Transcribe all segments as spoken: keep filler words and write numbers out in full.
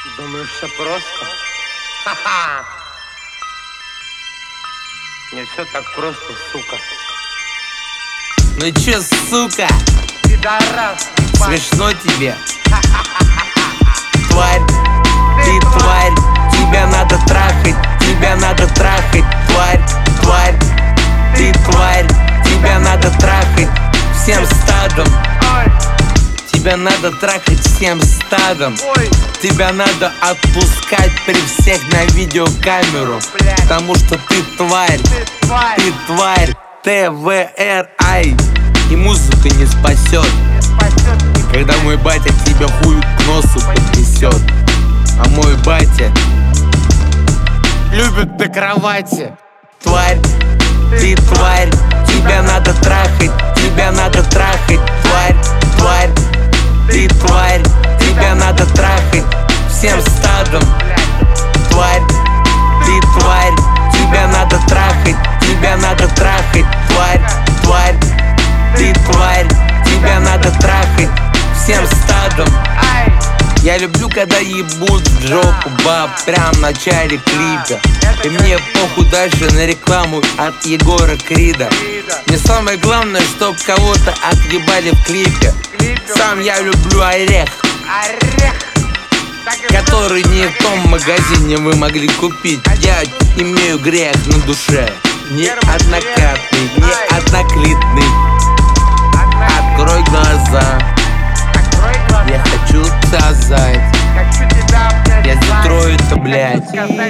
Думаешь, все просто? Ха-ха! Не все так просто, сука. Ну чё, сука? Пидорас, смешно тебе? Тварь, ты тварь, тебя надо трахать, тебя надо трахать, тварь, тварь, ты тварь, тебя надо трахать всем стадом. Тебя надо трахать всем стадом. Ой. Тебя надо отпускать при всех на видеокамеру, потому что ты тварь, Ты тварь, ты тварь, ТВР-ай. И музыка не спасет, не спасет, когда мой батя тебя хуй к носу поднесет. А мой батя любит на кровати. Тварь, ты тварь, тебя надо трахать, тебя надо трахать, тварь, тварь, ты тварь, тебя надо трахать всем стадом. Тварь, ты тварь, тебя надо трахать, тебя надо трахать, тварь, тварь, ты тварь, тебя надо трахать всем стадом. Я люблю, когда ебут в жопу баб прям в начале клипа. И мне похуй дальше на рекламу от Егора Крида. Мне самое главное, чтоб кого-то отъебали в клипе. Сам я люблю орех, который не в том магазине вы могли купить. Я имею грех на душе, неоднократный, неодноклетный. Открой глаза, я хочу сказать, я затрою это, блядь.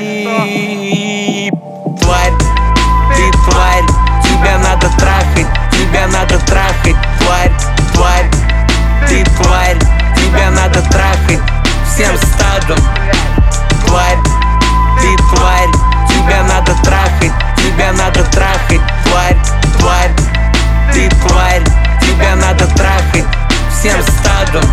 Тварь, ты тварь, тебя надо трахать, тебя надо трахать, тварь, тварь, ты тварь, тебя надо трахать всем стадом. Тварь, ты тварь, тебя надо трахать, тебя надо трахать, тварь, тварь, ты тварь, тебя надо трахать всем стадом.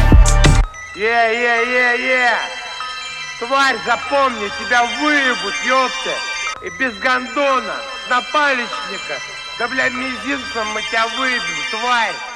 Е-е-е-е! Тварь, запомни, тебя выебут, ёпта! И без гондона, с напалечника, да, бля, мизинцем мы тебя выебем, тварь!